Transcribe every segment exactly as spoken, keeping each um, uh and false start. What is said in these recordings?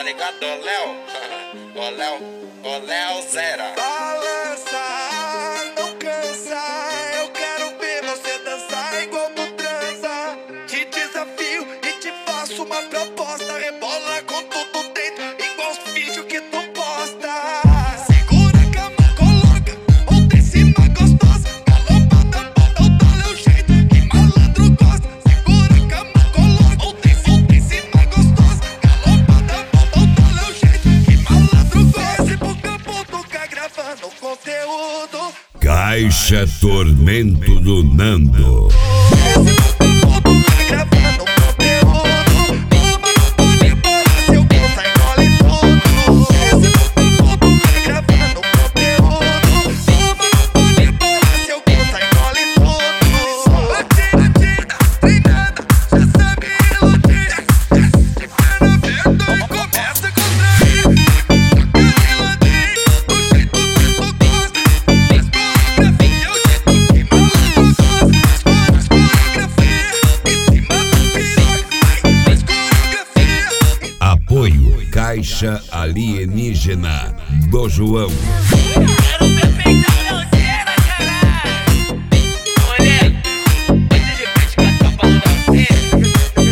ligado, ô Léo? Ô Léo, ô Léo Zera. Balança, não cansa. Eu quero ver você dançar igual tu transa. Te desafio e te faço uma proposta. Rebola com tudo dentro, igual os vídeos que tu posta. Segura a cama, coloca ou de cima gostosa. Galopada, bota o tal é o jeito que malandro gosta. Segura a cama, coloca ou de cima gostosa. Galopada, bota o tal é o jeito que malandro gosta. Esse pro campo tocar gravando conteúdo. Caixa Tormento do Nando. Esse pro campo tocar gravando conteúdo. Toma no pone para seu bolsa engole tudo. Esse pro campo tocar gravando conteúdo. Toma no pone para seu bolsa engole tudo. Batida, tida, treinada, já sabe iludir. De pé aberto e começa a contrair. Toca reladinho, do jeito que tu gosta. Faz coreografia, o jeito que malandro gosta. Faz coreografia, em cima do piroca. Faz coreografia. Apoio Caixa Alienígena do João. Quero ver peidar meu cena, caralho. Moleque, antes de praticar a capa do Dalcena.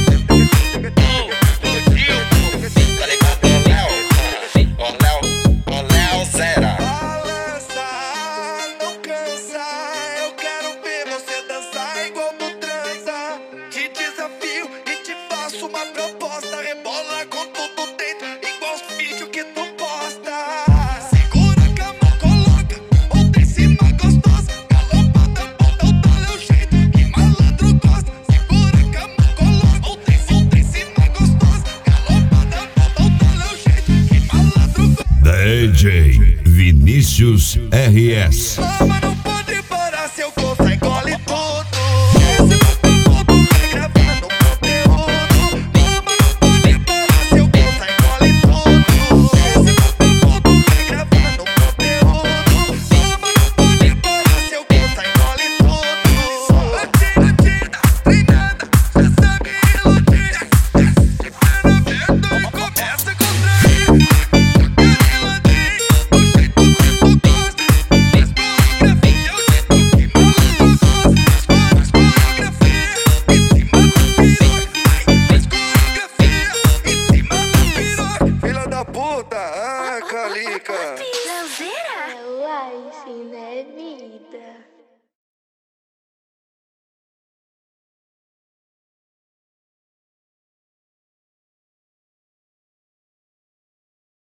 Ô, fudeu, pô. Tá ligado, ô Léo? Ô Léo, ô Léo Zera. Balança, não cansa. Eu quero ver você dançar igual tu transa. Te desafio e te faço uma proposta. Rebola com tudo dentro, igual os vídeos que tu posta. Segura a cama, coloca ou de cima gostosa. Galopada, bota o tal é o jeito que malandro gosta. Segura a cama, coloca ou de cima gostosa. Galopada, bota o tal é o jeito que malandro gosta. D J Vinícius R S. Toma